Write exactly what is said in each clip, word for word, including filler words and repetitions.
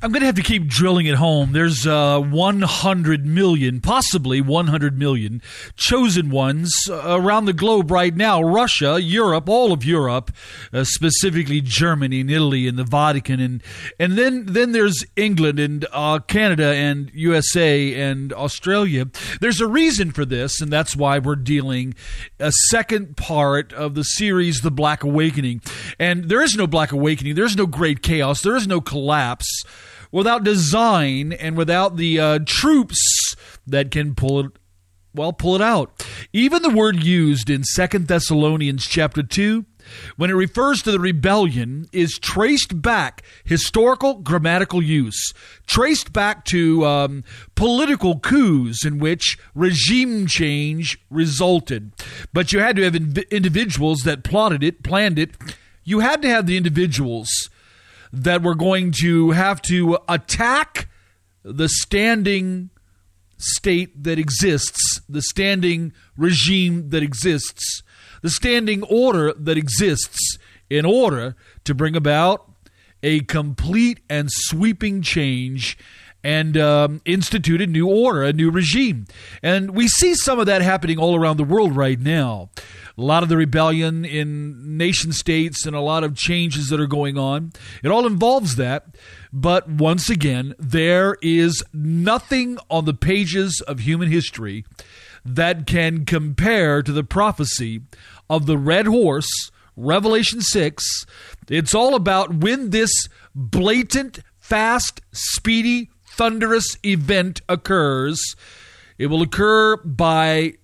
I'm going to have to keep drilling it home. There's uh, one hundred million, possibly one hundred million chosen ones around the globe right now. Russia, Europe, all of Europe, uh, specifically Germany and Italy and the Vatican. And and then, then there's England and uh, Canada and U S A and Australia. There's a reason for this, and that's why we're dealing a second part of the series, The Black Awakening. And there is no Black Awakening. There is no great chaos. There is no collapse without design and without the uh, troops that can pull it, well, pull it out. Even the word used in Second Thessalonians chapter two, when it refers to the rebellion, is traced back, historical grammatical use, traced back to um, political coups in which regime change resulted. But you had to have in- individuals that plotted it, planned it. You had to have the individuals that we're going to have to attack the standing state that exists, the standing regime that exists, the standing order that exists in order to bring about a complete and sweeping change and um, institute a new order, a new regime. And we see some of that happening all around the world right now. A lot of the rebellion in nation states and a lot of changes that are going on. It all involves that. But once again, there is nothing on the pages of human history that can compare to the prophecy of the red horse, Revelation six. It's all about when this blatant, fast, speedy, thunderous event occurs. It will occur by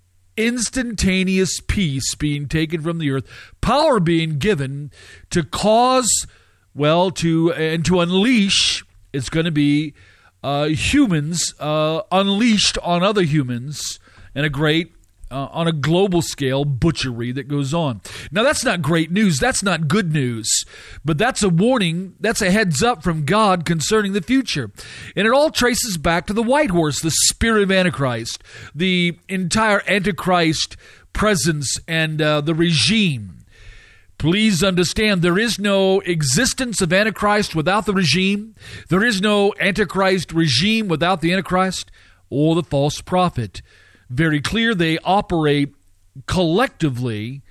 instantaneous peace being taken from the earth, power being given to cause, well, to and to unleash. It's going to be uh, humans uh, unleashed on other humans, and a great, uh, on a global scale, butchery that goes on. Now, that's not great news. That's not good news. But that's a warning. That's a heads up from God concerning the future. And it all traces back to the white horse, the spirit of Antichrist, the entire Antichrist presence and uh, the regime. Please understand, there is no existence of Antichrist without the regime. There is no Antichrist regime without the Antichrist or the false prophet. Very clear, they operate collectively.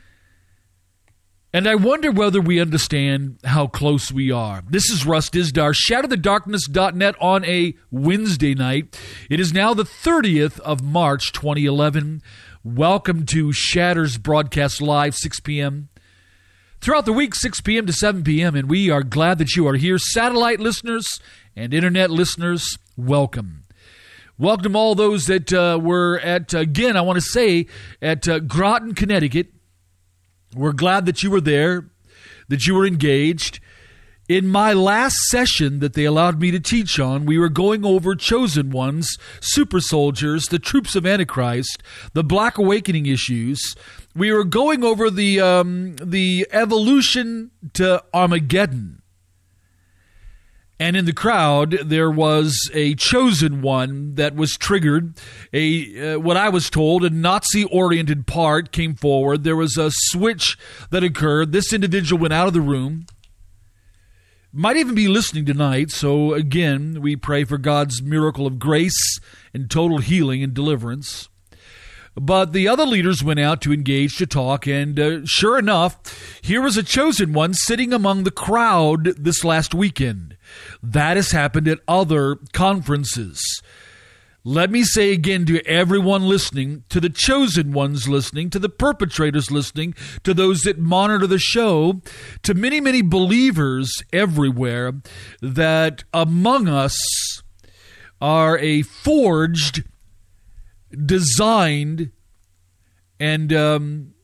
And I wonder whether we understand how close we are. This is Russ Dizdar, shatter the darkness dot net on a Wednesday night. It is now the thirtieth of March, twenty eleven. Welcome to Shatter's broadcast live, six p.m. Throughout the week, six p.m. to seven p.m., and we are glad that you are here. Satellite listeners and internet listeners, welcome. Welcome all those that uh, were at, again, I want to say, at uh, Groton, Connecticut. We're glad that you were there, that you were engaged. In my last session that they allowed me to teach on, we were going over chosen ones, super soldiers, the troops of Antichrist, the Black Awakening issues. We were going over the um, the evolution to Armageddon. And in the crowd, there was a chosen one that was triggered. A uh, what I was told, a Nazi-oriented part came forward. There was a switch that occurred. This individual went out of the room. Might even be listening tonight. So again, we pray for God's miracle of grace and total healing and deliverance. But the other leaders went out to engage, to talk, and uh, sure enough, here was a chosen one sitting among the crowd this last weekend. That has happened at other conferences. Let me say again to everyone listening, to the chosen ones listening, to the perpetrators listening, to those that monitor the show, to many, many believers everywhere, that among us are a forged, designed, and, um,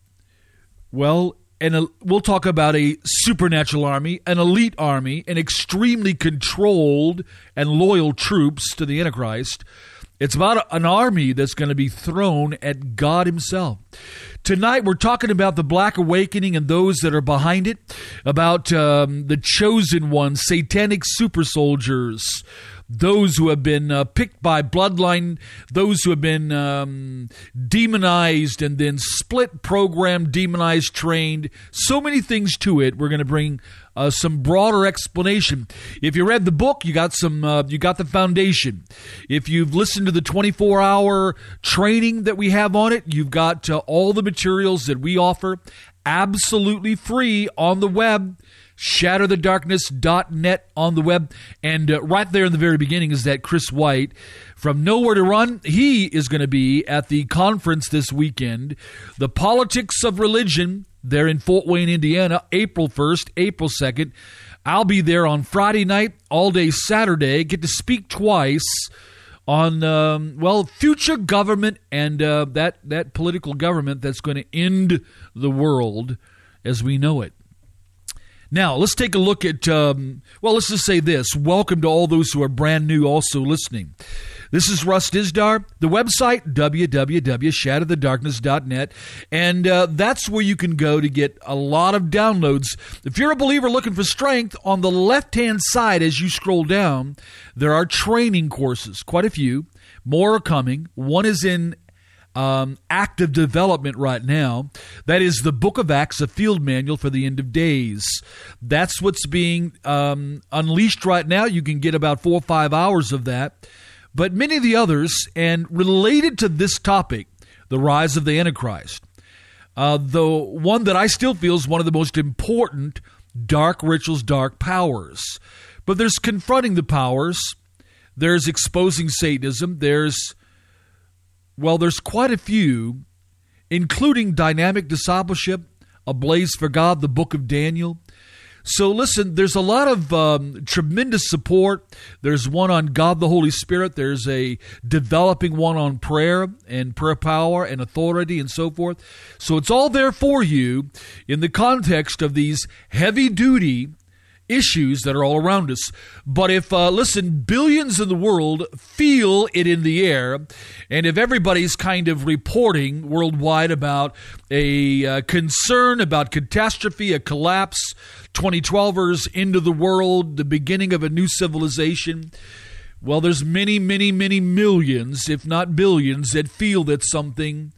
well, and a, we'll talk about a supernatural army, an elite army, an extremely controlled and loyal troops to the Antichrist. It's about a, an army that's going to be thrown at God himself. Tonight, we're talking about the Black Awakening and those that are behind it, about um, the chosen ones, satanic super soldiers, those who have been uh, picked by bloodline, those who have been um, demonized and then split, programmed, demonized, trained. So many things to it. We're going to bring uh, some broader explanation. If you read the book, you got some. Uh, you got the foundation. If you've listened to the twenty-four hour training that we have on it, you've got uh, all the materials that we offer absolutely free on the web. shatter the darkness dot net on the web. And uh, right there in the very beginning is that Chris White from Nowhere to Run. He is going to be at the conference this weekend, The Politics of Religion, there in Fort Wayne, Indiana, April first, April second. I'll be there on Friday night, all day Saturday, get to speak twice on, um, well, future government and uh, that, that political government that's going to end the world as we know it. Now, let's take a look at, um, well, let's just say this. Welcome to all those who are brand new also listening. This is Russ Dizdar, the website, w w w dot shatter the darkness dot net, and uh, that's where you can go to get a lot of downloads. If you're a believer looking for strength, on the left-hand side as you scroll down, there are training courses, quite a few. More are coming. One is in Um, active development right now. That is the Book of Acts, a field manual for the end of days. That's what's being um, unleashed right now. You can get about four or five hours of that. But many of the others, and related to this topic, the rise of the Antichrist, uh, the one that I still feel is one of the most important dark rituals, dark powers. But there's confronting the powers. There's exposing Satanism. There's Well, there's quite a few, including Dynamic Discipleship, A Blaze for God, the Book of Daniel. So listen, there's a lot of um, tremendous support. There's one on God the Holy Spirit. There's a developing one on prayer and prayer power and authority and so forth. So it's all there for you in the context of these heavy-duty issues that are all around us. But if, uh, listen, billions in the world feel it in the air, and if everybody's kind of reporting worldwide about a uh, concern about catastrophe, a collapse, twenty twelvers, end of the world, the beginning of a new civilization, well, there's many, many, many millions, if not billions, that feel that something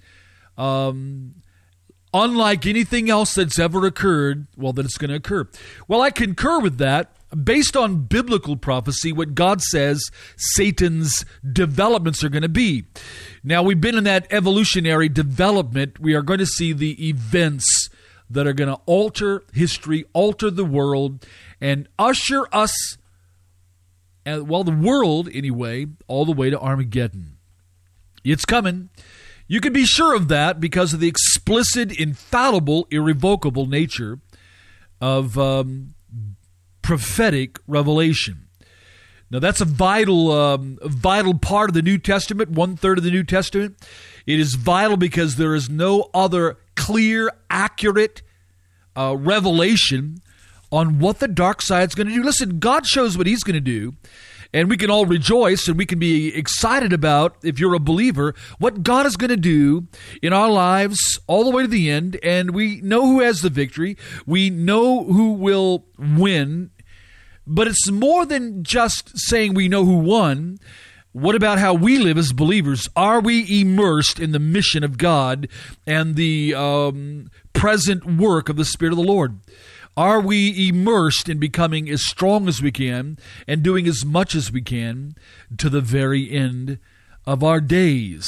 um unlike anything else that's ever occurred, well, that it's going to occur. Well, I concur with that. Based on biblical prophecy, what God says Satan's developments are going to be. Now, we've been in that evolutionary development. We are going to see the events that are going to alter history, alter the world, and usher us, well, the world anyway, all the way to Armageddon. It's coming. You can be sure of that because of the explicit, infallible, irrevocable nature of um, prophetic revelation. Now, that's a vital, um, vital part of the New Testament, one-third of the New Testament. It is vital because there is no other clear, accurate uh, revelation on what the dark side is going to do. Listen, God shows what he's going to do. And we can all rejoice and we can be excited about, if you're a believer, what God is going to do in our lives all the way to the end. And we know who has the victory. We know who will win. But it's more than just saying we know who won. What about how we live as believers? Are we immersed in the mission of God and the um, present work of the Spirit of the Lord? Are we immersed in becoming as strong as we can and doing as much as we can to the very end of our days?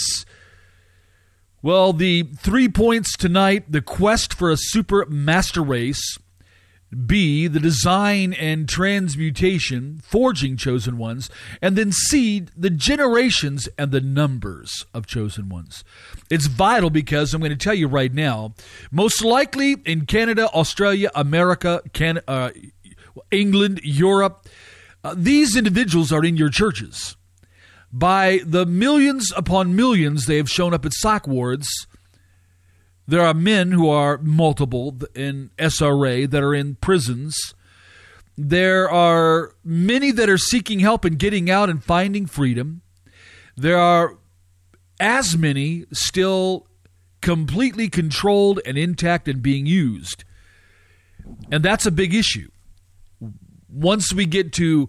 Well, the three points tonight: the quest for a super master race, B, the design and transmutation, forging chosen ones, and then C, the generations and the numbers of chosen ones. It's vital because I'm going to tell you right now, most likely in Canada, Australia, America, Can- uh, England, Europe, uh, these individuals are in your churches. By the millions upon millions they have shown up at psych wards. There are men who are multiple in S R A that are in prisons. There are many that are seeking help and getting out and finding freedom. There are as many still completely controlled and intact and being used. And that's a big issue. Once we get to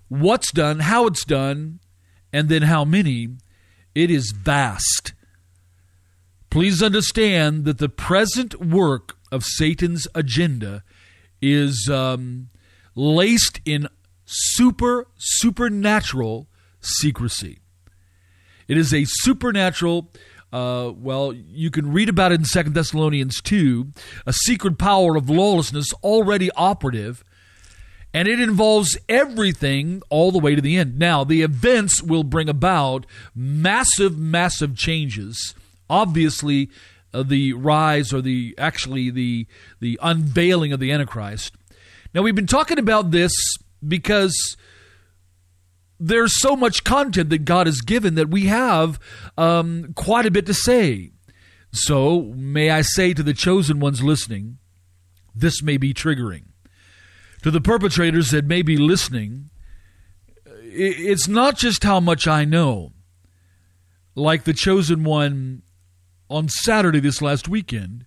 what's done, how it's done, and then how many, it is vast. Please understand that the present work of Satan's agenda is um, laced in super, supernatural secrecy. It is a supernatural, uh, well, you can read about it in Second Thessalonians two, a secret power of lawlessness already operative, and it involves everything all the way to the end. Now, the events will bring about massive, massive changes. Obviously, uh, the rise or the actually the the unveiling of the Antichrist. Now, we've been talking about this because there's so much content that God has given that we have um, quite a bit to say. So, may I say to the chosen ones listening, this may be triggering. To the perpetrators that may be listening, it's not just how much I know. Like the chosen one on Saturday this last weekend,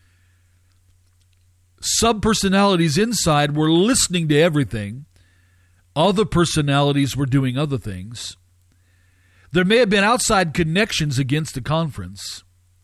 sub-personalities inside were listening to everything. Other personalities were doing other things. There may have been outside connections against the conference.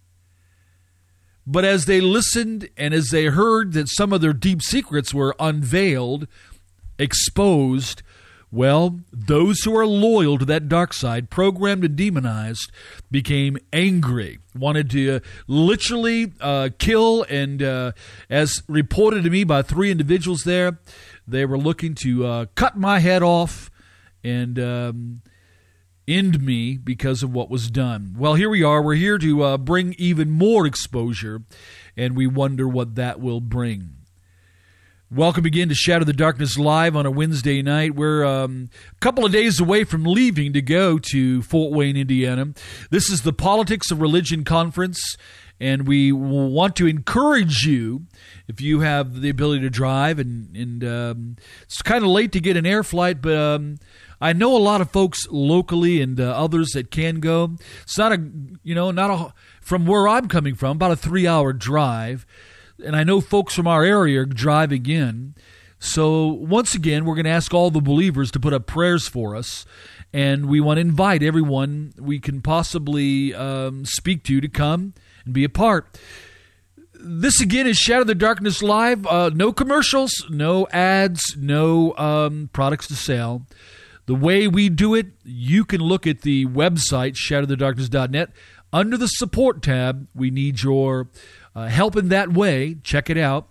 But as they listened and as they heard that some of their deep secrets were unveiled, exposed, well, those who are loyal to that dark side, programmed and demonized, became angry, wanted to uh, literally uh, kill, and uh, as reported to me by three individuals there, they were looking to uh, cut my head off and um, end me because of what was done. Well, here we are. We're here to uh, bring even more exposure, and we wonder what that will bring. Welcome again to Shadow the Darkness Live on a Wednesday night. We're um, a couple of days away from leaving to go to Fort Wayne, Indiana. This is the Politics of Religion Conference, and we want to encourage you, if you have the ability to drive, and, and um, it's kind of late to get an air flight, but um, I know a lot of folks locally and uh, others that can go. It's not a, you know, not a, from where I'm coming from, about a three-hour drive. And I know folks from our area are driving in. So once again, we're going to ask all the believers to put up prayers for us. And we want to invite everyone we can possibly um, speak to to come and be a part. This again is Shadow the Darkness Live. Uh, no commercials, no ads, no um, products to sell. The way we do it, you can look at the website, shadow the darkness dot net. Under the support tab, we need your Uh, help in that way. Check it out.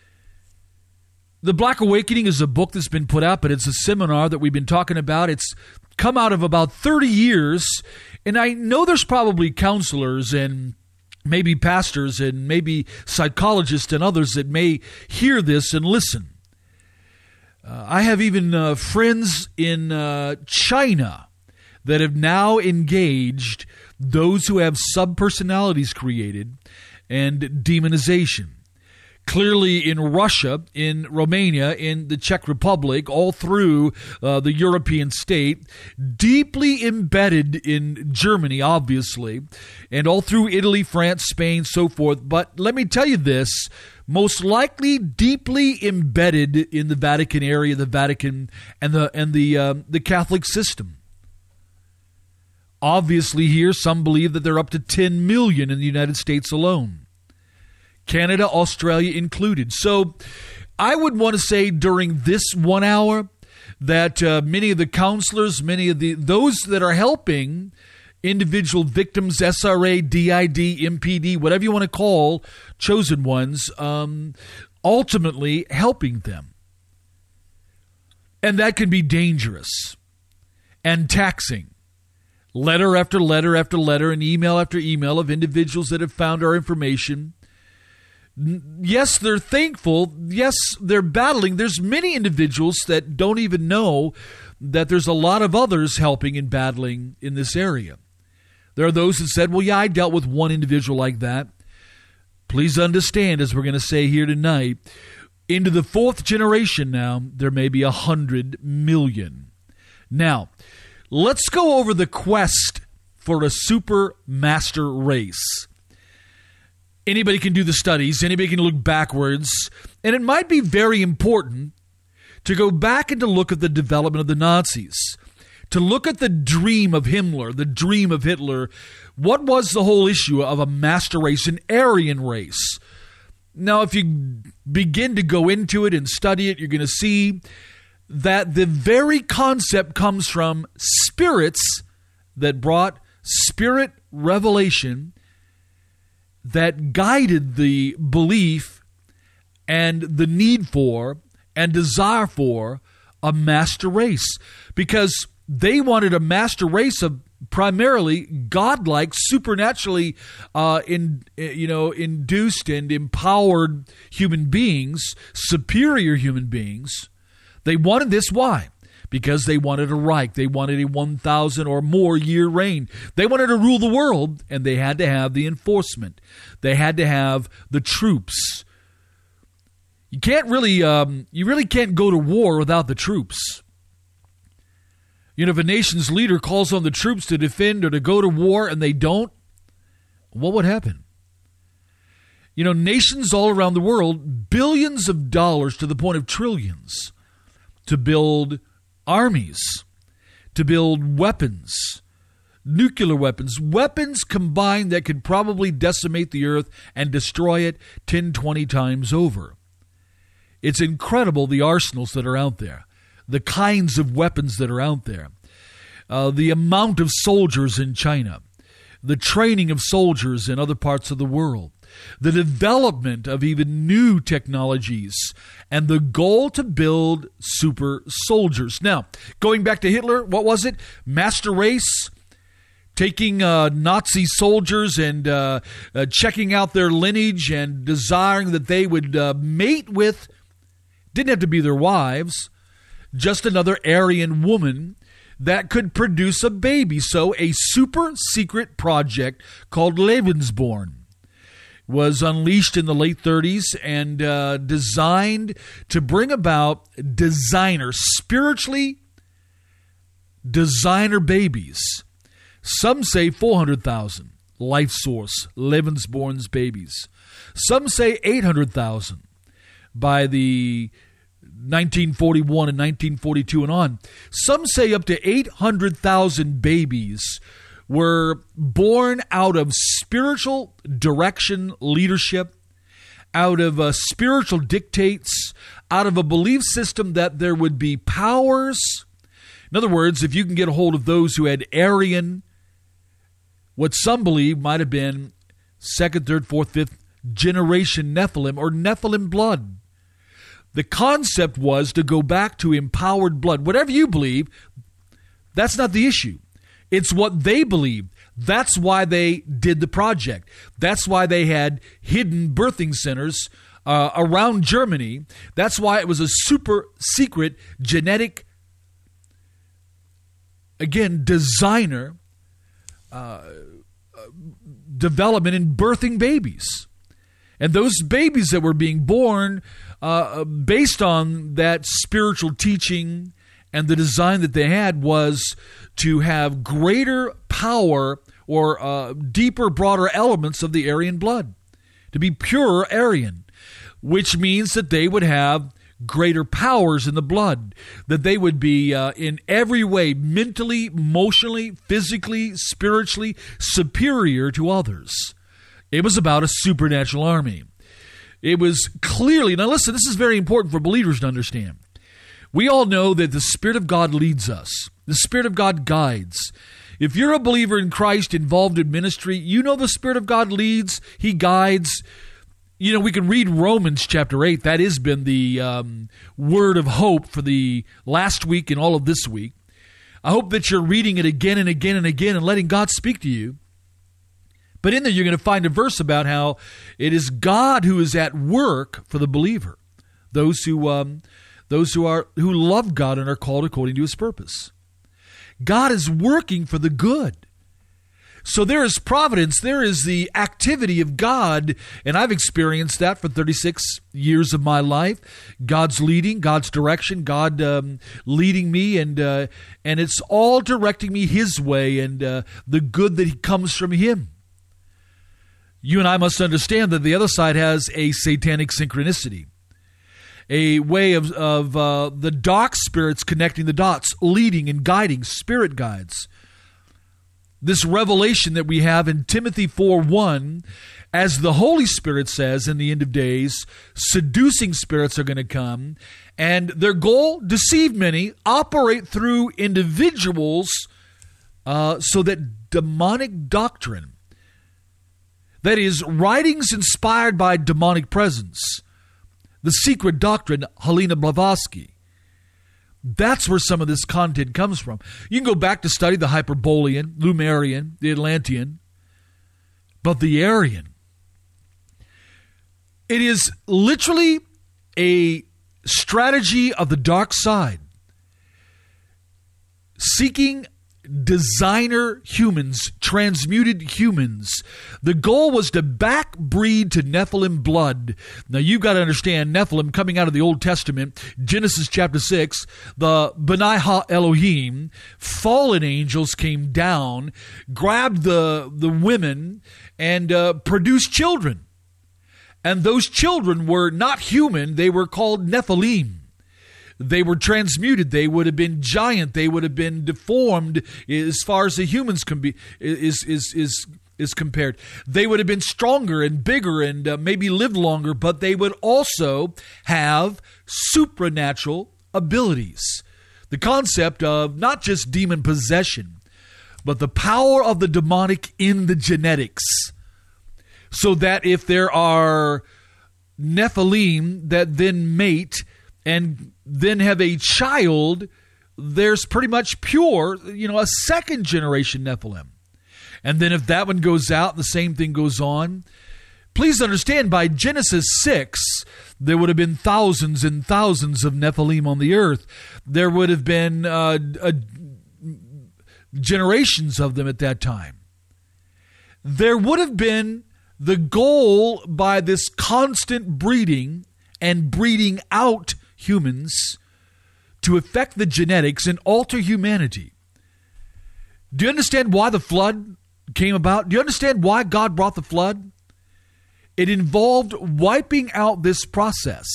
The Black Awakening is a book that's been put out, but it's a seminar that we've been talking about. It's come out of about thirty years, and I know there's probably counselors and maybe pastors and maybe psychologists and others that may hear this and listen. Uh, I have even uh, friends in uh, China that have now engaged those who have sub-personalities created and demonization. Clearly in Russia, in Romania, in the Czech Republic, all through uh, the European state, deeply embedded in Germany, obviously, and all through Italy, France, Spain, so forth. But let me tell you this, most likely deeply embedded in the Vatican area, the Vatican, and the and the uh, the Catholic system. Obviously here, some believe that they're up to ten million in the United States alone. Canada, Australia included. So I would want to say during this one hour that uh, many of the counselors, many of the those that are helping individual victims, S R A, D I D, M P D, whatever you want to call chosen ones, um, ultimately helping them. And that can be dangerous and taxing. Letter after letter after letter and email after email of individuals that have found our information. Yes, they're thankful. Yes, they're battling. There's many individuals that don't even know that there's a lot of others helping and battling in this area. There are those that said, well, yeah, I dealt with one individual like that. Please understand, as we're going to say here tonight, into the fourth generation now, there may be a hundred million. Now, let's go over the quest for a super master race. Anybody can do the studies. Anybody can look backwards. And it might be very important to go back and to look at the development of the Nazis, to look at the dream of Himmler, the dream of Hitler. What was the whole issue of a master race, an Aryan race? Now, if you begin to go into it and study it, you're going to see that the very concept comes from spirits that brought spirit revelation that guided the belief and the need for and desire for a master race, because they wanted a master race of primarily godlike, supernaturally uh, in you know induced and empowered human beings, superior human beings. They wanted this. Why? Because they wanted a Reich. They wanted a one thousand or more year reign. They wanted to rule the world, and they had to have the enforcement. They had to have the troops. You can't really, um, you really can't go to war without the troops. You know, if a nation's leader calls on the troops to defend or to go to war and they don't, what would happen? You know, nations all around the world, billions of dollars to the point of trillions to build armies, to build weapons, nuclear weapons, weapons combined that could probably decimate the earth and destroy it ten, twenty times over. It's incredible the arsenals that are out there, the kinds of weapons that are out there, uh, the amount of soldiers in China, the training of soldiers in other parts of the world, the development of even new technologies, and the goal to build super soldiers. Now, going back to Hitler, what was it? Master race, taking uh, Nazi soldiers and uh, uh, checking out their lineage and desiring that they would uh, mate with, didn't have to be their wives, just another Aryan woman that could produce a baby. So a super secret project called Lebensborn was unleashed in the late thirties and uh, designed to bring about designer, spiritually designer babies. Some say four hundred thousand, Life Source, Lebensborn's babies. Some say eight hundred thousand by the nineteen forty-one and nineteen forty-two and on. Some say up to eight hundred thousand babies were born out of spiritual direction, leadership, out of uh, spiritual dictates, out of a belief system that there would be powers. In other words, if you can get a hold of those who had Aryan, what some believe might have been second, third, fourth, fifth generation Nephilim or Nephilim blood. The concept was to go back to empowered blood. Whatever you believe, that's not the issue. It's what they believed. That's why they did the project. That's why they had hidden birthing centers uh, around Germany. That's why it was a super secret genetic, again, designer uh, development in birthing babies. And those babies that were being born uh, based on that spiritual teaching and the design that they had was to have greater power or uh, deeper, broader elements of the Aryan blood, to be pure Aryan, which means that they would have greater powers in the blood, that they would be uh, in every way mentally, emotionally, physically, spiritually superior to others. It was about a supernatural army. It was clearly, now listen, this is very important for believers to understand. We all know that the Spirit of God leads us. The Spirit of God guides. If you're a believer in Christ involved in ministry, you know the Spirit of God leads. He guides. You know, we can read Romans chapter eight. That has been the um, word of hope for the last week and all of this week. I hope that you're reading it again and again and again and letting God speak to you. But in there, you're going to find a verse about how it is God who is at work for the believer, those who um, those who are who love God and are called according to His purpose. God is working for the good. So there is providence, there is the activity of God, and I've experienced that for thirty-six years of my life. God's leading, God's direction, God um, leading me, and uh, and it's all directing me His way and uh, the good that comes from Him. You and I must understand that the other side has a satanic synchronicity. a way of, of uh, the dark spirits connecting the dots, leading and guiding, spirit guides. This revelation that we have in Timothy four one, as the Holy Spirit says in the end of days, seducing spirits are going to come, and their goal, deceive many, operate through individuals uh, so that demonic doctrine, that is, writings inspired by demonic presence, the secret doctrine, Helena Blavatsky, that's where some of this content comes from. You can go back to study the Hyperborean, Lemurian, the Atlantean, but the Aryan. It is literally a strategy of the dark side, seeking designer humans, transmuted humans. The goal was to backbreed to Nephilim blood. Now you've got to understand, Nephilim coming out of the Old Testament, Genesis chapter six, the B'nai Ha Elohim, fallen angels came down, grabbed the, the women, and uh, produced children. And those children were not human, they were called Nephilim. They were transmuted. They would have been giant. They would have been deformed as far as the humans can be is is is is compared. They would have been stronger and bigger and uh, maybe lived longer, but they would also have supernatural abilities. The concept of not just demon possession, but the power of the demonic in the genetics. So that if there are Nephilim that then mate and then have a child, there's pretty much pure, you know, a second generation Nephilim. And then if that one goes out, the same thing goes on. Please understand, by Genesis six, there would have been thousands and thousands of Nephilim on the earth. There would have been uh, uh, generations of them at that time. There would have been the goal by this constant breeding and breeding out humans to affect the genetics and alter humanity. Do you understand why the flood came about? Do you understand why God brought the flood? It involved wiping out this process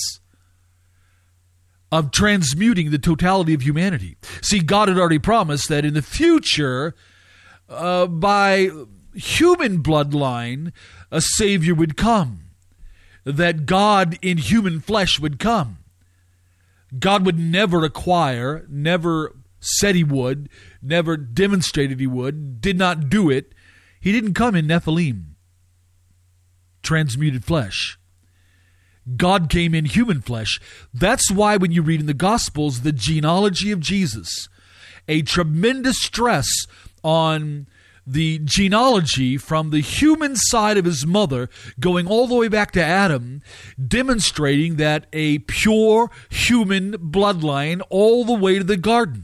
of transmuting the totality of humanity. See, God had already promised that in the future, uh, by human bloodline, a Savior would come, that God in human flesh would come. God would never acquire, never said he would, never demonstrated he would, did not do it. He didn't come in Nephilim, transmuted flesh. God came in human flesh. That's why when you read in the Gospels the genealogy of Jesus, a tremendous stress on the genealogy from the human side of his mother going all the way back to Adam, demonstrating that a pure human bloodline all the way to the garden.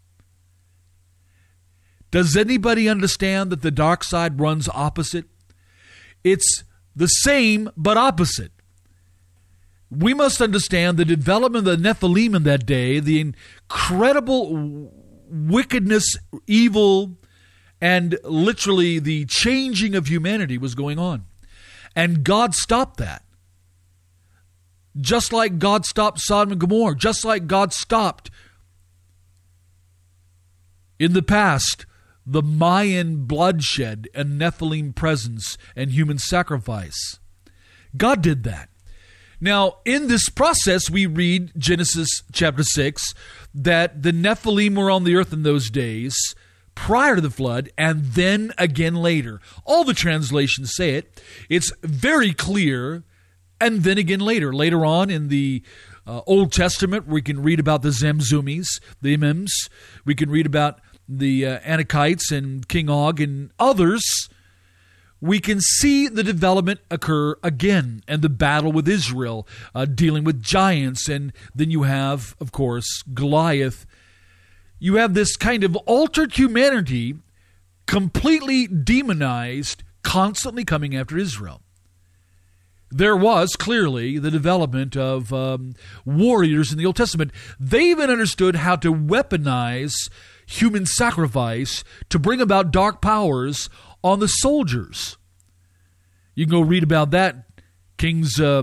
Does anybody understand that the dark side runs opposite? It's the same but opposite. We must understand the development of the Nephilim in that day, the incredible wickedness, evil, and literally the changing of humanity was going on. And God stopped that. Just like God stopped Sodom and Gomorrah. Just like God stopped in the past the Mayan bloodshed and Nephilim presence and human sacrifice. God did that. Now, in this process, we read Genesis chapter six, that the Nephilim were on the earth in those days, prior to the flood, and then again later. All the translations say it. It's very clear, and then again later. Later on in the uh, Old Testament, we can read about the Zamzumis, the Imims. We can read about the uh, Anakites and King Og and others. We can see the development occur again, and the battle with Israel, uh, dealing with giants, and then you have, of course, Goliath. You have this kind of altered humanity, completely demonized, constantly coming after Israel. There was clearly the development of um, warriors in the Old Testament. They even understood how to weaponize human sacrifice to bring about dark powers on the soldiers. You can go read about that. Kings um,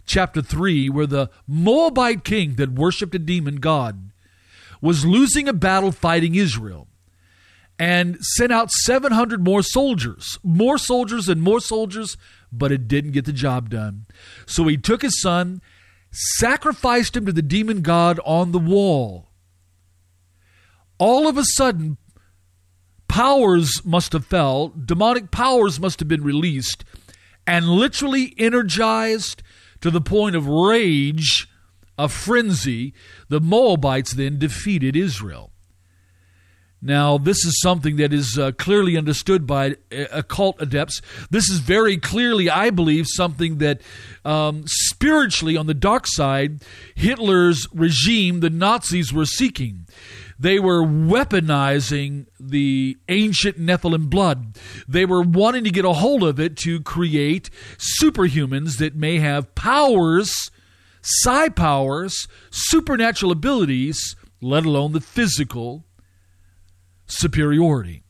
chapter three, where the Moabite king that worshipped a demon god was losing a battle fighting Israel and sent out seven hundred more soldiers, more soldiers and more soldiers, but it didn't get the job done. So he took his son, sacrificed him to the demon god on the wall. All of a sudden, powers must have fell, demonic powers must have been released, and literally energized to the point of rage, a frenzy. The Moabites then defeated Israel. Now, this is something that is uh, clearly understood by uh, occult adepts. This is very clearly, I believe, something that um, spiritually, on the dark side, Hitler's regime, the Nazis, were seeking. They were weaponizing the ancient Nephilim blood. They were wanting to get a hold of it to create superhumans that may have powers, psi powers, supernatural abilities, let alone the physical superiority.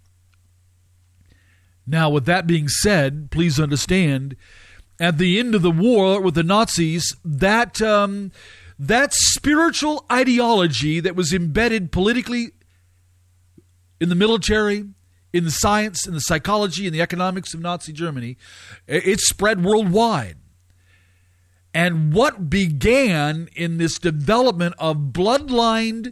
Now, with that being said, please understand, at the end of the war with the Nazis, that um, that spiritual ideology that was embedded politically in the military, in the science, in the psychology, in the economics of Nazi Germany, it spread worldwide. And what began in this development of bloodlined,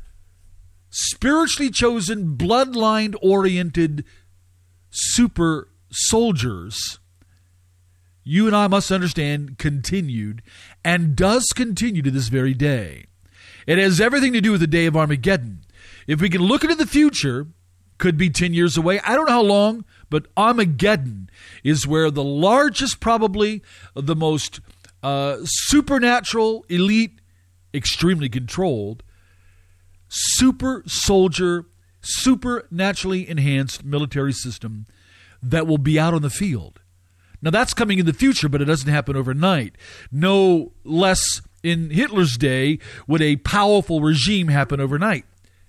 spiritually chosen, bloodline-oriented super soldiers, you and I must understand, continued and does continue to this very day. It has everything to do with the day of Armageddon. If we can look into the future, could be ten years away. I don't know how long, but Armageddon is where the largest, probably the most uh, supernatural, elite, extremely controlled, super soldier, supernaturally enhanced military system that will be out on the field. Now, that's coming in the future, but it doesn't happen overnight. No less in Hitler's day would a powerful regime happen overnight.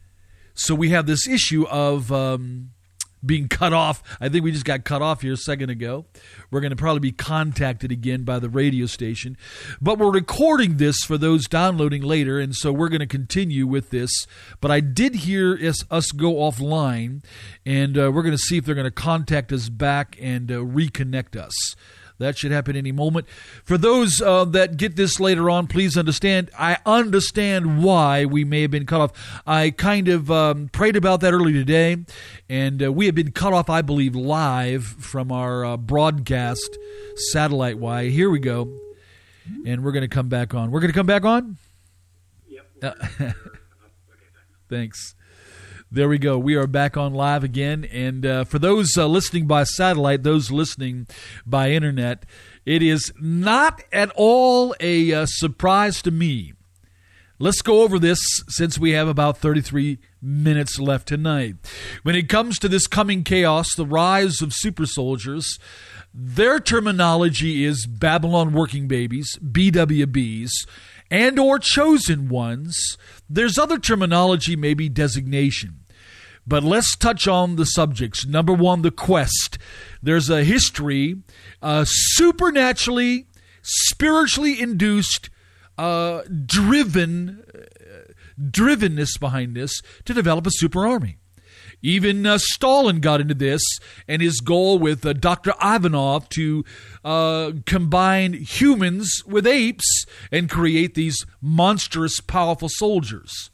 So we have this issue of um, being cut off. I think we just got cut off here a second ago. We're going to probably be contacted again by the radio station. But we're recording this for those downloading later, and so we're going to continue with this. But I did hear us, us go offline, and uh, we're going to see if they're going to contact us back and uh, reconnect us. That should happen any moment. For those uh, that get this later on, please understand, I understand why we may have been cut off. I kind of um, prayed about that early today, and uh, we have been cut off, I believe, live from our uh, broadcast satellite-wise. Here we go, and we're going to come back on. We're going to come back on? Yep. Uh, thanks. There we go. We are back on live again. And uh, for those uh, listening by satellite, those listening by internet, it is not at all a uh, surprise to me. Let's go over this since we have about thirty-three minutes left tonight. When it comes to this coming chaos, the rise of super soldiers, their terminology is Babylon working babies, B W Bs, and or chosen ones. There's other terminology, maybe designation. But let's touch on the subjects. Number one, the quest. There's a history, uh, supernaturally, spiritually induced, uh, driven, uh, drivenness behind this to develop a super army. Even uh, Stalin got into this, and his goal with uh, Doctor Ivanov to uh, combine humans with apes and create these monstrous, powerful soldiers.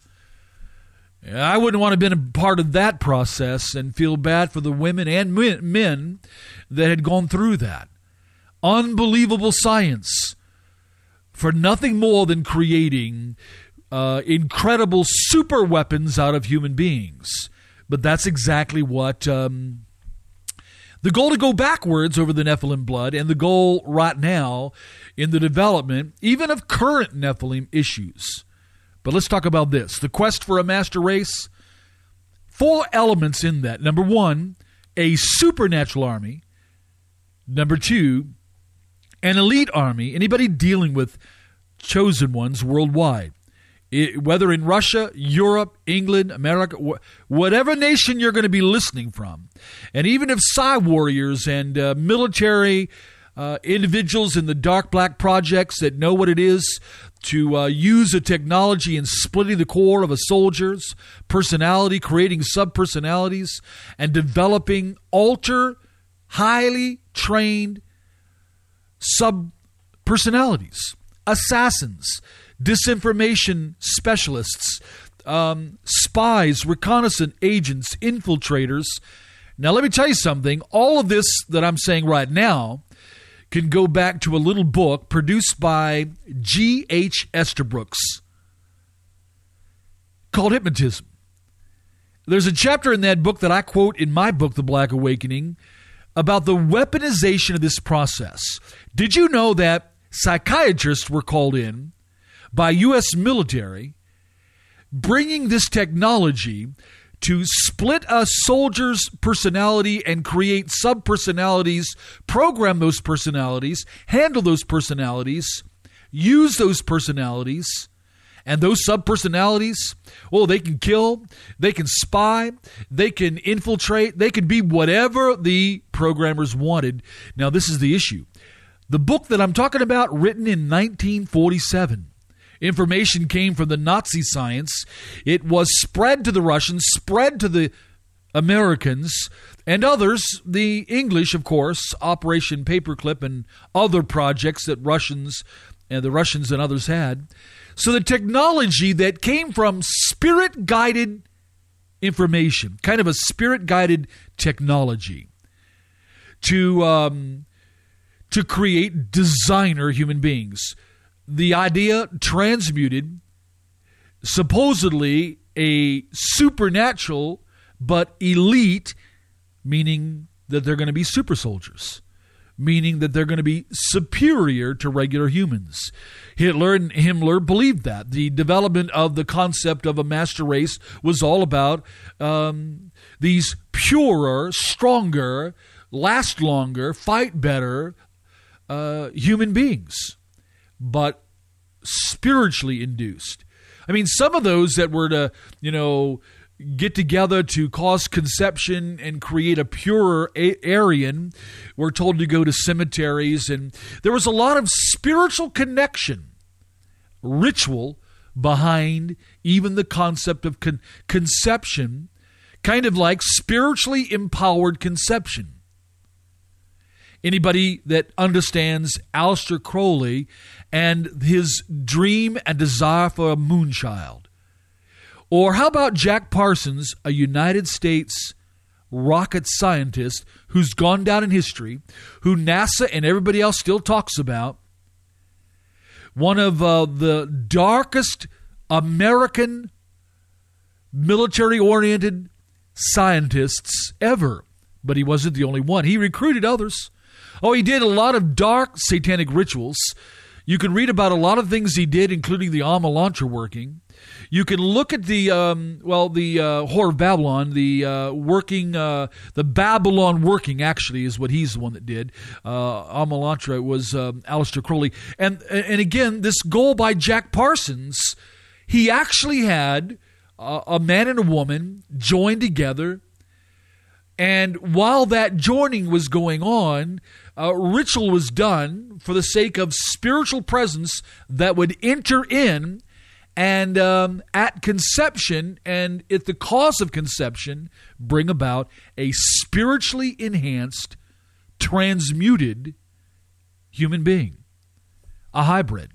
I wouldn't want to have been a part of that process and feel bad for the women and men that had gone through that. Unbelievable science for nothing more than creating uh, incredible super weapons out of human beings. But that's exactly what um, the goal to go backwards over the Nephilim blood, and the goal right now in the development, even of current Nephilim issues. But let's talk about this. The quest for a master race, four elements in that. Number one, a supernatural army. Number two, an elite army. Anybody dealing with chosen ones worldwide. It, whether in Russia, Europe, England, America, wh- whatever nation you're going to be listening from. And even if psi warriors and uh, military uh, individuals in the dark black projects that know what it is to uh, use a technology in splitting the core of a soldier's personality, creating sub-personalities, and developing alter, highly trained sub-personalities, assassins, disinformation specialists, um, spies, reconnaissance agents, infiltrators. Now, let me tell you something. All of this that I'm saying right now can go back to a little book produced by G H Estabrooks called Hypnotism. There's a chapter in that book that I quote in my book, The Black Awakening, about the weaponization of this process. Did you know that psychiatrists were called in by U S military bringing this technology to split a soldier's personality and create sub-personalities, program those personalities, handle those personalities, use those personalities, and those sub-personalities, well, they can kill, they can spy, they can infiltrate, they can be whatever the programmers wanted. Now, this is the issue. The book that I'm talking about, written in nineteen forty-seven, information came from the Nazi science. It was spread to the Russians, spread to the Americans, and others, the English, of course, Operation Paperclip and other projects that Russians and the Russians and others had. So the technology that came from spirit-guided information, kind of a spirit-guided technology, to um, to create designer human beings. The idea transmuted, supposedly a supernatural but elite, meaning that they're going to be super soldiers, meaning that they're going to be superior to regular humans. Hitler and Himmler believed that. The development of the concept of a master race was all about um, these purer, stronger, last longer, fight better uh, human beings, but spiritually induced. I mean, some of those that were to, you know, get together to cause conception and create a purer Aryan were told to go to cemeteries, and there was a lot of spiritual connection, ritual behind even the concept of con- conception, kind of like spiritually empowered conception. Anybody that understands Aleister Crowley and his dream and desire for a moonchild. Or how about Jack Parsons, a United States rocket scientist who's gone down in history, who NASA and everybody else still talks about, one of uh, the darkest American military-oriented scientists ever. But he wasn't the only one. He recruited others. Oh, he did a lot of dark satanic rituals. You can read about a lot of things he did, including the Amalantra working. You can look at the, um, well, the uh, Whore of Babylon, the uh, working, uh, the Babylon working, actually, is what he's the one that did. Uh, Amalantra was um, Aleister Crowley. And, and again, this goal by Jack Parsons, he actually had uh, a man and a woman joined together. And while that joining was going on, a ritual was done for the sake of spiritual presence that would enter in and um, at conception and at the cause of conception bring about a spiritually enhanced, transmuted human being, a hybrid.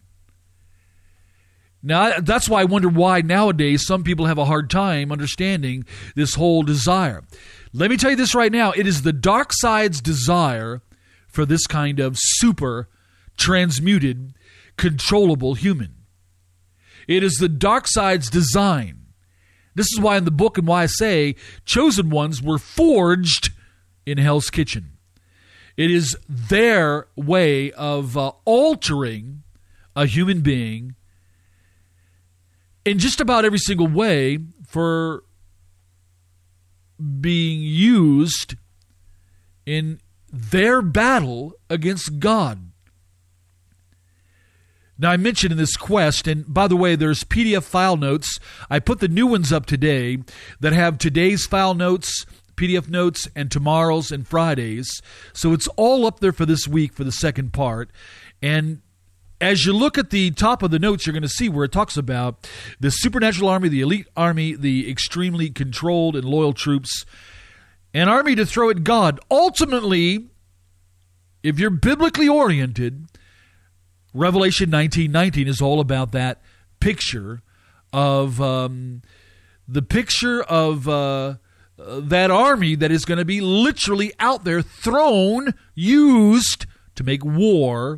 Now, that's why I wonder why nowadays some people have a hard time understanding this whole desire. Let me tell you this right now. It is the dark side's desire for this kind of super transmuted, controllable human. It is the dark side's design. This is why in the book and why I say chosen ones were forged in Hell's Kitchen. It is their way of uh, altering a human being in just about every single way for being used in their battle against God. Now, I mentioned in this quest, and by the way, there's P D F file notes. I put the new ones up today that have today's file notes, P D F notes, and tomorrow's and Friday's. So it's all up there for this week for the second part. And as you look at the top of the notes, you're going to see where it talks about the supernatural army, the elite army, the extremely controlled and loyal troops, an army to throw at God. Ultimately, if you're biblically oriented, Revelation nineteen nineteen is all about that picture of um, the picture of uh, that army that is going to be literally out there, thrown, used to make war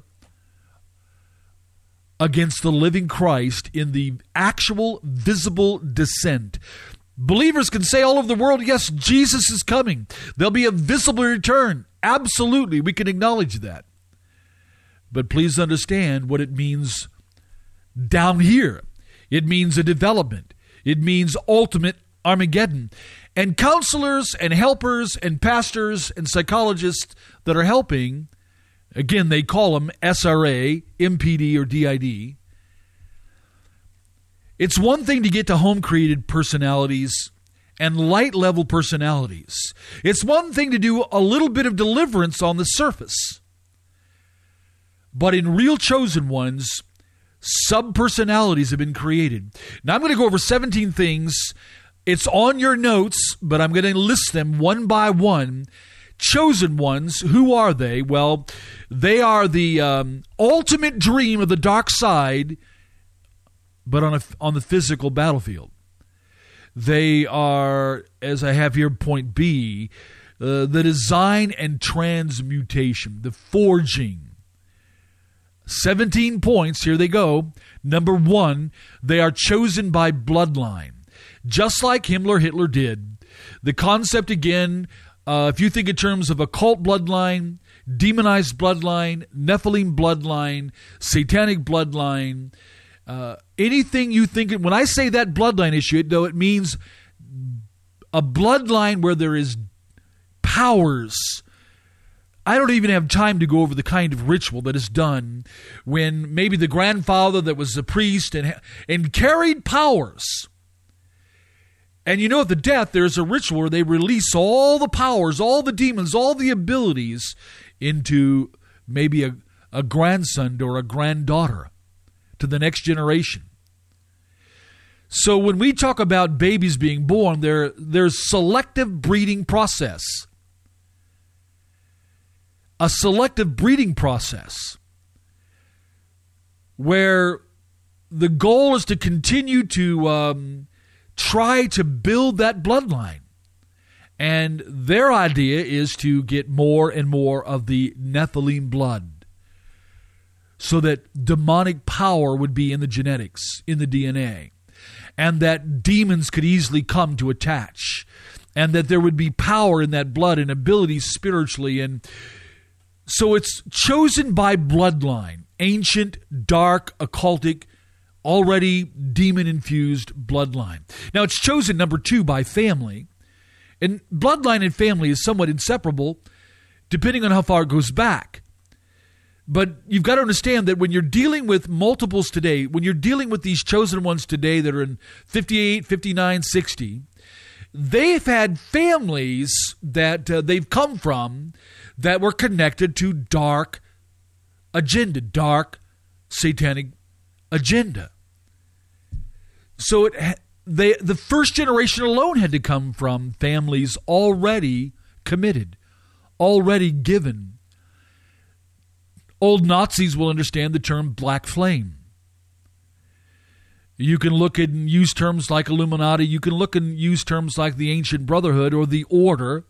against the living Christ in the actual visible descent. Believers can say all over the world, yes, Jesus is coming. There'll be a visible return. Absolutely, we can acknowledge that. But please understand what it means down here. It means a development. It means ultimate Armageddon. And counselors and helpers and pastors and psychologists that are helping, again, they call them S R A, M P D, or D I D. It's one thing to get to home-created personalities and light-level personalities. It's one thing to do a little bit of deliverance on the surface. But in real chosen ones, sub-personalities have been created. Now, I'm going to go over seventeen things. It's on your notes, but I'm going to list them one by one. Chosen ones, who are they? Well, they are the um, ultimate dream of the dark side, but on a, on the physical battlefield. They are, as I have here, point B, uh, the design and transmutation, the forging. seventeen points, here they go. Number one, they are chosen by bloodline, just like Himmler, Hitler did. The concept, again, uh, if you think in terms of occult bloodline, demonized bloodline, Nephilim bloodline, satanic bloodline, uh, anything you think, when I say that bloodline issue, though, it means a bloodline where there is powers. I don't even have time to go over the kind of ritual that is done when maybe the grandfather that was a priest and, and carried powers. And you know, at the death, there's a ritual where they release all the powers, all the demons, all the abilities into maybe a, a grandson or a granddaughter to the next generation. So when we talk about babies being born, there, there's selective breeding process. A selective breeding process where the goal is to continue to um, try to build that bloodline. And their idea is to get more and more of the Nephilim blood so that demonic power would be in the genetics, in the D N A, and that demons could easily come to attach, and that there would be power in that blood and abilities spiritually. And so it's chosen by bloodline, ancient, dark, occultic, already demon-infused bloodline. Now it's chosen, number two, by family. And bloodline and family is somewhat inseparable, depending on how far it goes back. But you've got to understand that when you're dealing with multiples today, when you're dealing with these chosen ones today that are in fifty-eight, fifty-nine, sixty, they've had families that uh, they've come from that were connected to dark agenda, dark satanic agenda. So it, they, the first generation alone had to come from families already committed, already given. Old Nazis will understand the term black flame. You can look and use terms like Illuminati. You can look and use terms like the Ancient Brotherhood or the Order.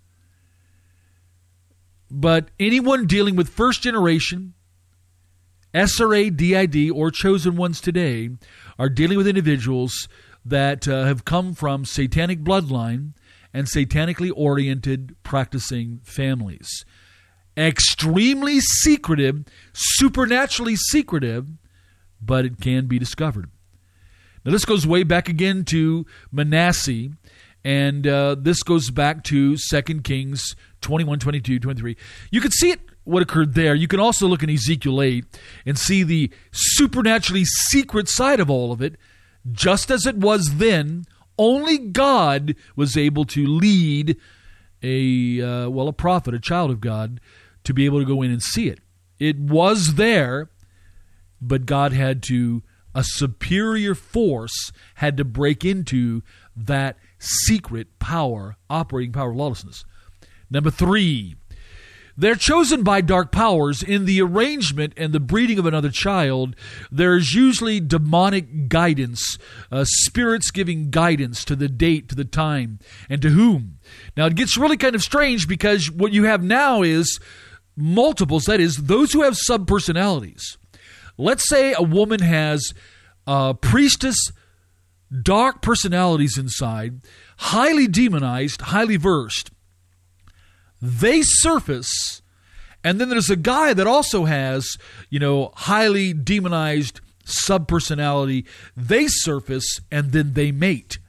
But anyone dealing with first generation, S R A, D I D, or chosen ones today are dealing with individuals that uh, have come from satanic bloodline and satanically oriented practicing families. Extremely secretive, supernaturally secretive, but it can be discovered. Now this goes way back again to Manasseh, and uh, this goes back to Second Kings twenty-one, twenty-two, twenty-three. You can see it, what occurred there. You can also look in Ezekiel eight and see the supernaturally secret side of all of it. Just as it was then, only God was able to lead a uh, well, a prophet, a child of God, to be able to go in and see it. It was there, but God had to, a superior force had to break into that secret power, operating power of lawlessness. Number three, they're chosen by dark powers. In the arrangement and the breeding of another child, there's usually demonic guidance, uh, spirits giving guidance to the date, to the time, and to whom. Now, it gets really kind of strange because what you have now is multiples, that is, those who have subpersonalities. Let's say a woman has uh, priestess, dark personalities inside, highly demonized, highly versed. They surface, and then there's a guy that also has, you know, highly demonized subpersonality. They surface, and then they mate.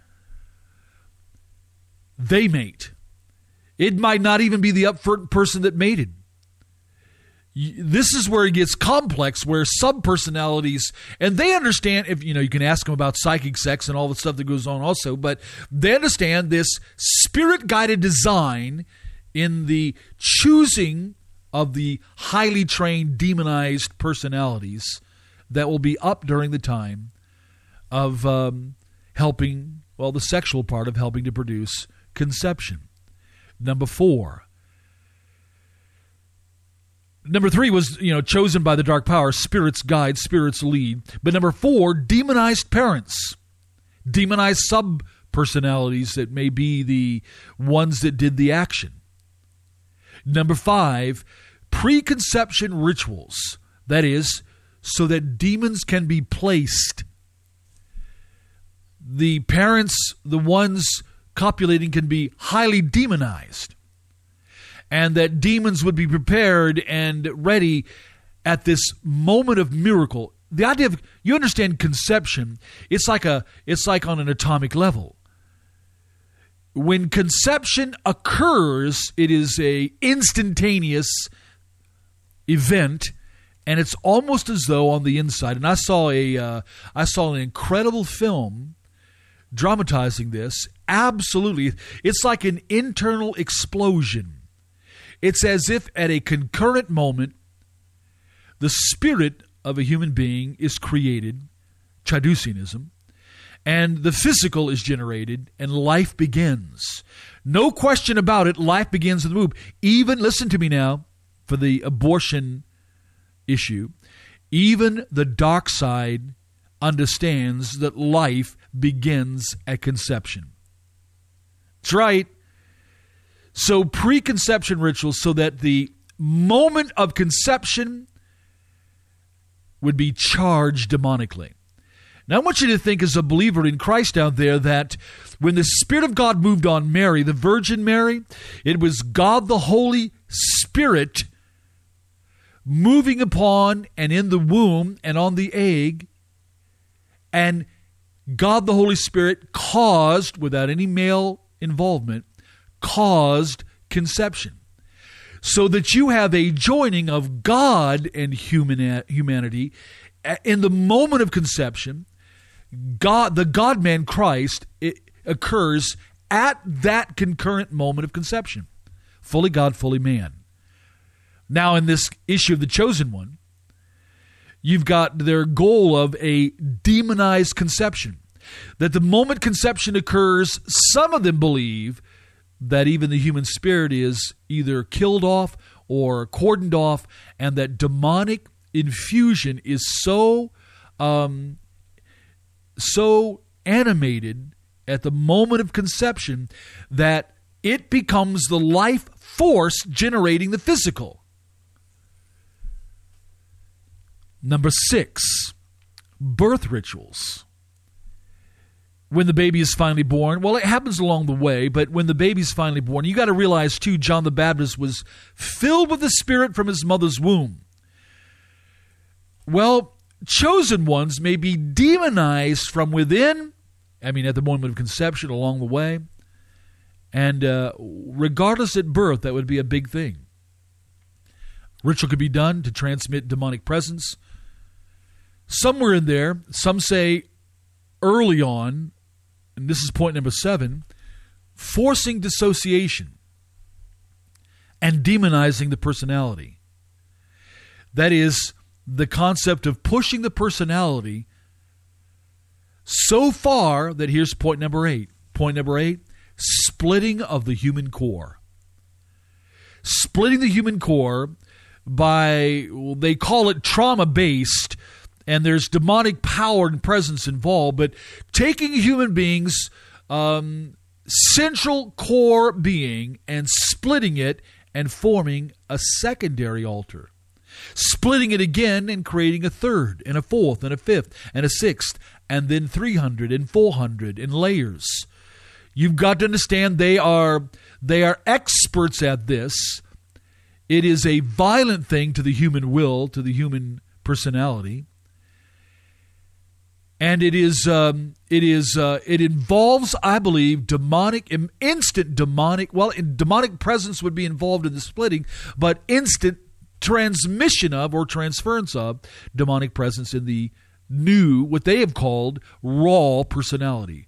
They mate. It might not even be the upfront person that mated. This is where it gets complex, where subpersonalities, and they understand, if you know, you can ask them about psychic sex and all the stuff that goes on also, but they understand this spirit-guided design in the choosing of the highly trained, demonized personalities that will be up during the time of um, helping, well, the sexual part of helping to produce conception. Number four. Number three was, you know, chosen by the dark power, spirits guide, spirits lead. But number four, demonized parents, demonized sub-personalities that may be the ones that did the action. Number five, preconception rituals. That is, so that demons can be placed. The parents, the ones copulating, can be highly demonized. And that demons would be prepared and ready at this moment of miracle. The idea of, you understand conception, it's like a it's like on an atomic level. When conception occurs, it is a instantaneous event, and it's almost as though on the inside. And I saw a uh, I saw an incredible film dramatizing this. Absolutely, it's like an internal explosion. It's as if at a concurrent moment, the spirit of a human being is created, Traducianism, and the physical is generated, and life begins. No question about it, life begins in the womb. Even, listen to me now, for the abortion issue, even the dark side understands that life begins at conception. That's right. So preconception rituals, so that the moment of conception would be charged demonically. Now I want you to think, as a believer in Christ out there, that when the Spirit of God moved on Mary, the Virgin Mary, it was God the Holy Spirit moving upon and in the womb and on the egg, and God the Holy Spirit caused, without any male involvement, caused conception, so that you have a joining of God and human humanity in the moment of conception. God, the God-man Christ, it occurs at that concurrent moment of conception, fully God, fully man. Now, in this issue of the chosen one, you've got their goal of a demonized conception, that the moment conception occurs, some of them believe that even the human spirit is either killed off or cordoned off, and that demonic infusion is so um, so animated at the moment of conception that it becomes the life force generating the physical. Number six, birth rituals. When the baby is finally born, well, it happens along the way, but when the baby's finally born, you got to realize, too, John the Baptist was filled with the Spirit from his mother's womb. Well, chosen ones may be demonized from within, I mean, at the moment of conception, along the way, and uh, regardless at birth, that would be a big thing. Ritual could be done to transmit demonic presence. Somewhere in there, some say early on, and this is point number seven, forcing dissociation. and demonizing the personality. That is the concept of pushing the personality so far that here's point number eight. Point number eight, splitting of the human core. Splitting the human core by, they call it trauma-based, and there's demonic power and presence involved, but taking human beings' um, central core being and splitting it and forming a secondary altar. Splitting it again and creating a third and a fourth and a fifth and a sixth and then three hundred and four hundred in layers. You've got to understand they are they are experts at this. It is a violent thing to the human will, to the human personality. And it is, um, it is, uh, it involves, I believe, demonic, instant demonic. Well, demonic presence would be involved in the splitting, but instant transmission of or transference of demonic presence in the new, what they have called raw personality.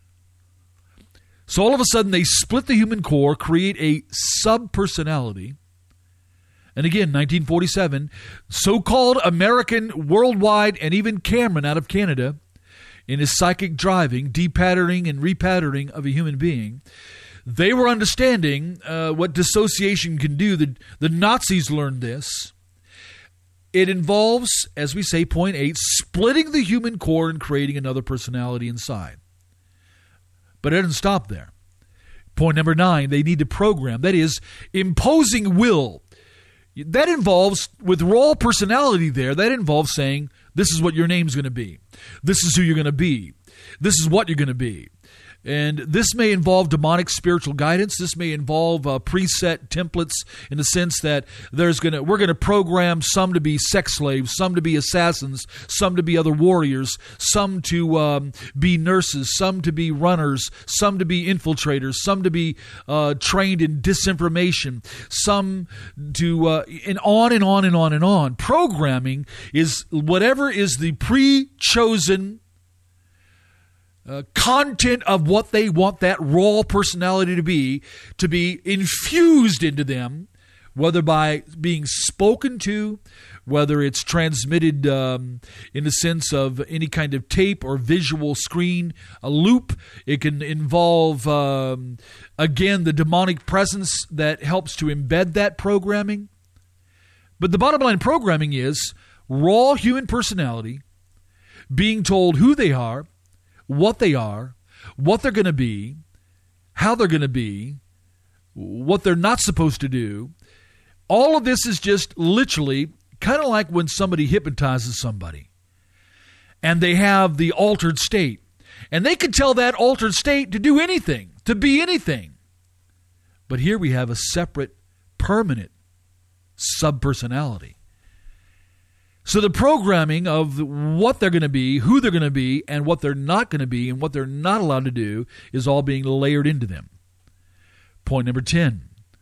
So all of a sudden, they split the human core, create a sub-personality. And again, nineteen forty-seven, so-called American Worldwide and even Cameron out of Canada, in his psychic driving, depatterning and repatterning of a human being, they were understanding uh, what dissociation can do. The, the Nazis learned this. It involves, as we say, point eight, splitting the human core and creating another personality inside. But it doesn't stop there. Point number nine, they need to program. That is, imposing will. That involves, with raw personality there, that involves saying, this is what your name's going to be. This is who you're going to be. This is what you're going to be. And this may involve demonic spiritual guidance. This may involve uh, preset templates in the sense that there's gonna we're going to program some to be sex slaves, some to be assassins, some to be other warriors, some to um, be nurses, some to be runners, some to be infiltrators, some to be uh, trained in disinformation, some to, uh, and on and on and on and on. Programming is whatever is the pre-chosen Uh, content of what they want that raw personality to be, to be infused into them, whether by being spoken to, whether it's transmitted um, in the sense of any kind of tape or visual screen, a loop. It can involve, um, again, the demonic presence that helps to embed that programming. But the bottom line programming is raw human personality being told who they are, what they are, what they're going to be, how they're going to be, what they're not supposed to do. All of this is just literally kind of like when somebody hypnotizes somebody and they have the altered state. And they can tell that altered state to do anything, to be anything. But here we have a separate, permanent subpersonality. So the programming of what they're going to be, who they're going to be, and what they're not going to be, and what they're not allowed to do is all being layered into them. Point number ten.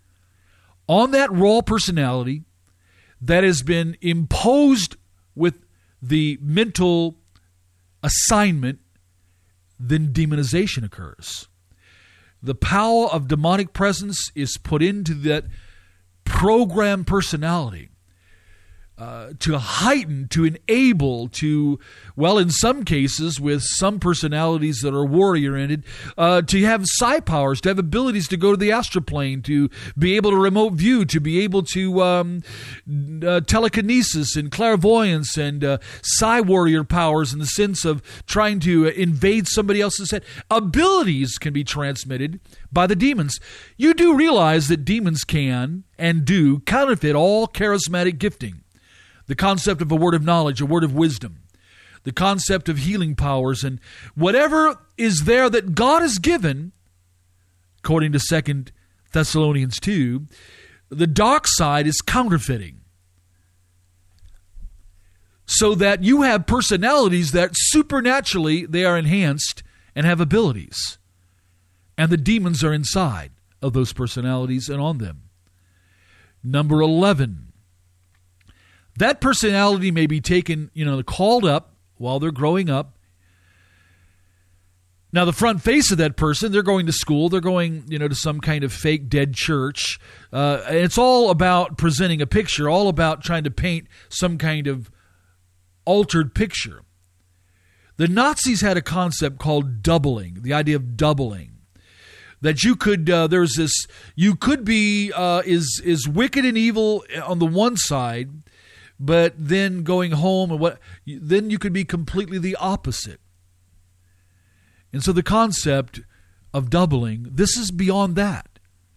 On that raw personality that has been imposed with the mental assignment, then demonization occurs. The power of demonic presence is put into that programmed personality. Uh, to heighten, to enable, to, well, in some cases, with some personalities that are warrior-oriented, uh, to have psi powers, to have abilities to go to the astral plane, to be able to remote view, to be able to um, uh, telekinesis and clairvoyance and uh, psi warrior powers in the sense of trying to invade somebody else's head. Abilities can be transmitted by the demons. You do realize that demons can and do counterfeit all charismatic gifting. The concept of a word of knowledge, a word of wisdom, the concept of healing powers, and whatever is there that God has given, according to Second Thessalonians two, the dark side is counterfeiting. So that you have personalities that supernaturally they are enhanced and have abilities. And the demons are inside of those personalities and on them. Number eleven. That personality may be taken, you know, called up while they're growing up. Now, the front face of that person, they're going to school, they're going, you know, to some kind of fake dead church. Uh, and it's all about presenting a picture, all about trying to paint some kind of altered picture. The Nazis had a concept called doubling, the idea of doubling. That you could, uh, there's this, you could be, uh, is is wicked and evil on the one side, but then going home and what, then you could be completely the opposite. And so the concept of doubling, this is beyond that.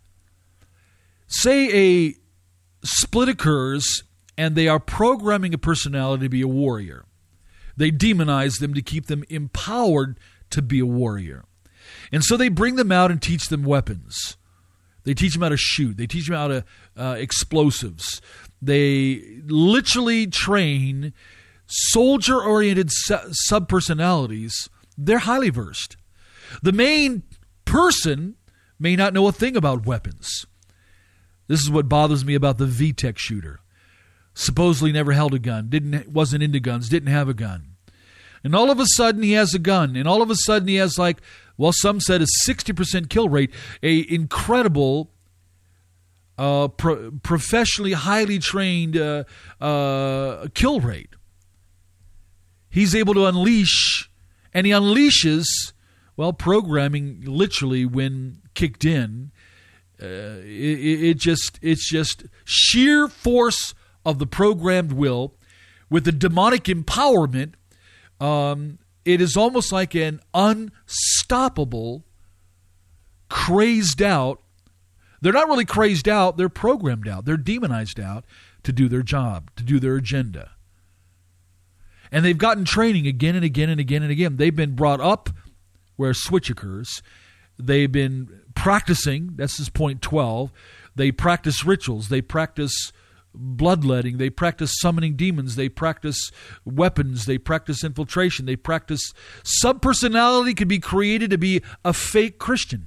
Say a split occurs and they are programming a personality to be a warrior. They demonize them to keep them empowered to be a warrior. And so they bring them out and teach them weapons. They teach them how to shoot. They teach them how to uh, explosives. They literally train soldier-oriented su- sub-personalities. They're highly versed. The main person may not know a thing about weapons. This is what bothers me about the V TEC shooter. Supposedly never held a gun, didn't wasn't into guns, didn't have a gun. And all of a sudden he has a gun. And all of a sudden he has like, well, some said a sixty percent kill rate, a incredible, uh, pro- professionally highly trained uh, uh, kill rate. He's able to unleash... And he unleashes, well, programming literally when kicked in. Uh, it, it just it's just sheer force of the programmed will with the demonic empowerment. Um, it is almost like an unstoppable, crazed out. They're not really crazed out. They're programmed out. They're demonized out to do their job, to do their agenda. And they've gotten training again and again and again and again. They've been brought up where a switch occurs. They've been practicing. This is point twelve. They practice rituals. They practice bloodletting. They practice summoning demons. They practice weapons. They practice infiltration. They practice... Subpersonality can be created to be a fake Christian.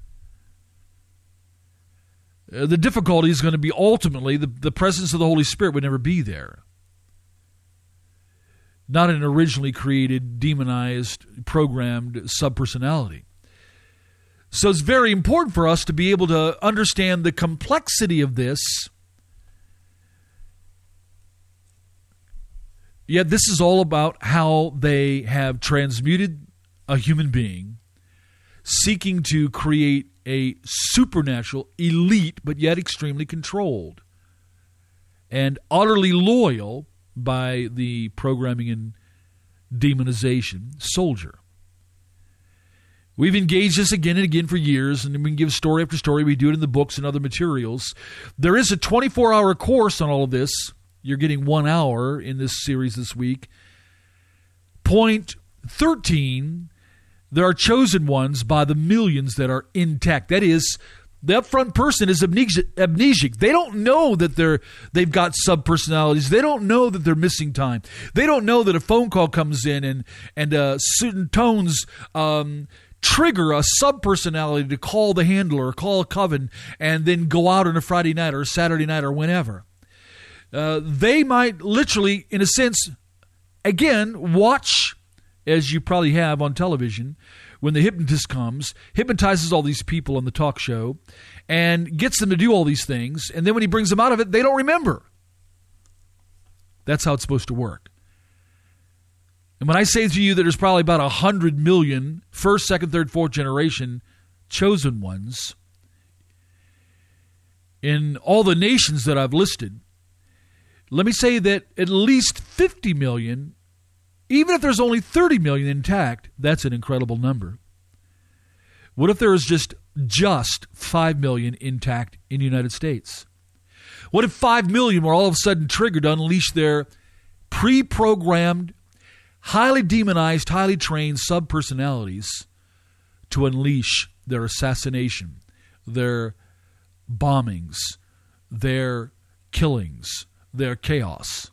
Uh, the difficulty is going to be ultimately the, the presence of the Holy Spirit would never be there. Not an originally created, demonized, programmed subpersonality. So it's very important for us to be able to understand the complexity of this. Yet this is all about how they have transmuted a human being, seeking to create a supernatural, elite, but yet extremely controlled, and utterly loyal by the programming and demonization soldier. We've engaged this again and again for years, and we can give story after story. We do it in the books and other materials. There is a twenty-four hour course on all of this. You're getting one hour in this series this week. Point thirteen, there are chosen ones by the millions that are intact. That is, the upfront person is amnesic. They don't know that they're, they've got subpersonalities. They don't know that they're missing time. They don't know that a phone call comes in and, and uh, certain tones um, trigger a subpersonality to call the handler or call a coven and then go out on a Friday night or a Saturday night or whenever. Uh, they might literally, in a sense, again, watch, as you probably have on television, when the hypnotist comes, hypnotizes all these people on the talk show, and gets them to do all these things, and then when he brings them out of it, they don't remember. That's how it's supposed to work. And when I say to you that there's probably about one hundred million first, second, third, fourth generation chosen ones in all the nations that I've listed, let me say that at least fifty million, even if there's only thirty million intact, that's an incredible number. What if there is just just five million intact in the United States? What if five million were all of a sudden triggered to unleash their pre-programmed, highly demonized, highly trained subpersonalities to unleash their assassination, their bombings, their killings, their chaos?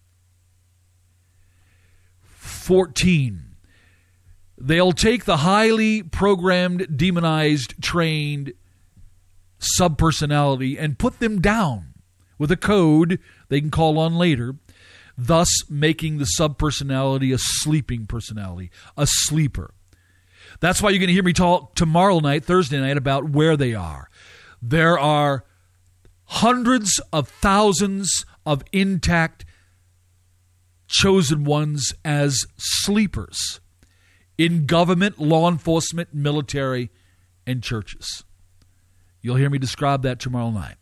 fourteen. They'll take the highly programmed, demonized, trained subpersonality and put them down with a code they can call on later, thus making the subpersonality a sleeping personality, a sleeper. That's why you're going to hear me talk tomorrow night, Thursday night, about where they are. There are hundreds of thousands of intact chosen ones as sleepers in government, law enforcement, military, and churches. You'll hear me describe that tomorrow night.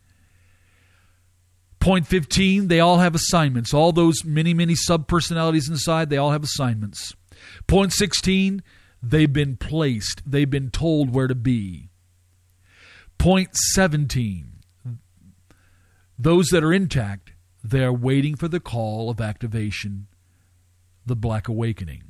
Point fifteen, they all have assignments. All those many, many sub-personalities inside, they all have assignments. Point sixteen, they've been placed. They've been told where to be. Point seventeen, those that are intact, they're waiting for the call of activation, the Black Awakening.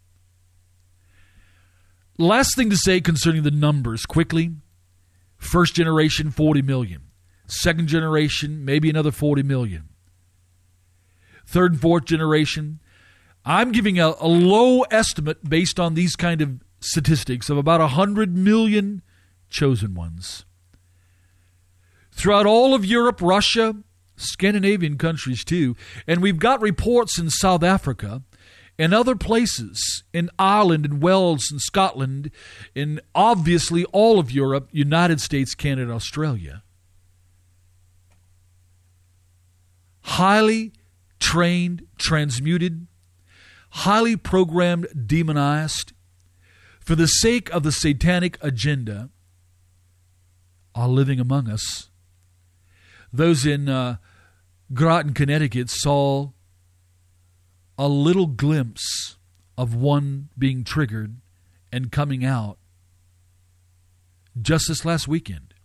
Last thing to say concerning the numbers, quickly. First generation, forty million. Second generation, maybe another forty million. Third and fourth generation, I'm giving a, a low estimate based on these kind of statistics of about one hundred million chosen ones. Throughout all of Europe, Russia, Scandinavian countries too, and we've got reports in South Africa and other places, in Ireland and Wales and Scotland, and obviously all of Europe, United States, Canada, Australia. Highly trained, transmuted, highly programmed, demonized, for the sake of the satanic agenda, are living among us. Those in uh, Groton, Connecticut saw a little glimpse of one being triggered and coming out just this last weekend.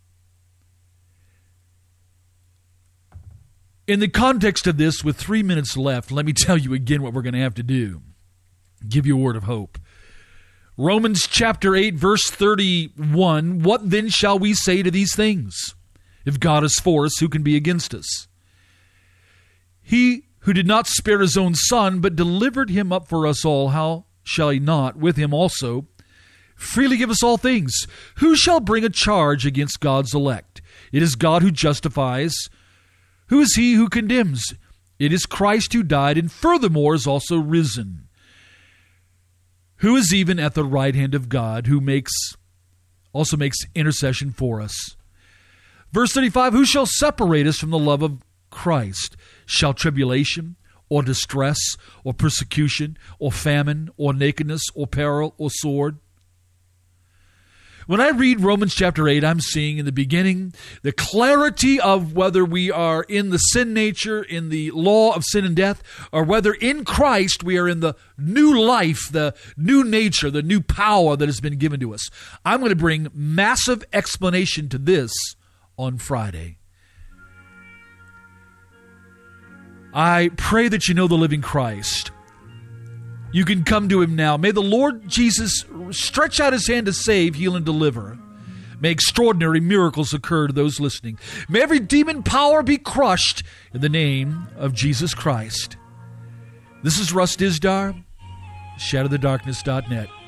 In the context of this, with three minutes left, let me tell you again what we're going to have to do. Give you a word of hope. Romans chapter eight, verse thirty-one, what then shall we say to these things? If God is for us, who can be against us? He who did not spare his own son, but delivered him up for us all, how shall he not with him also freely give us all things? Who shall bring a charge against God's elect? It is God who justifies. Who is he who condemns? It is Christ who died and furthermore is also risen, who is even at the right hand of God, who makes also makes intercession for us. Verse thirty-five, who shall separate us from the love of Christ? Shall tribulation, or distress, or persecution, or famine, or nakedness, or peril, or sword? When I read Romans chapter eight, I'm seeing in the beginning the clarity of whether we are in the sin nature, in the law of sin and death, or whether in Christ we are in the new life, the new nature, the new power that has been given to us. I'm going to bring massive explanation to this on Friday. I pray that you know the living Christ. You can come to him now. May the Lord Jesus stretch out his hand to save, heal, and deliver. May extraordinary miracles occur to those listening. May every demon power be crushed in the name of Jesus Christ. This is Russ Dizdar, shadow the darkness dot net.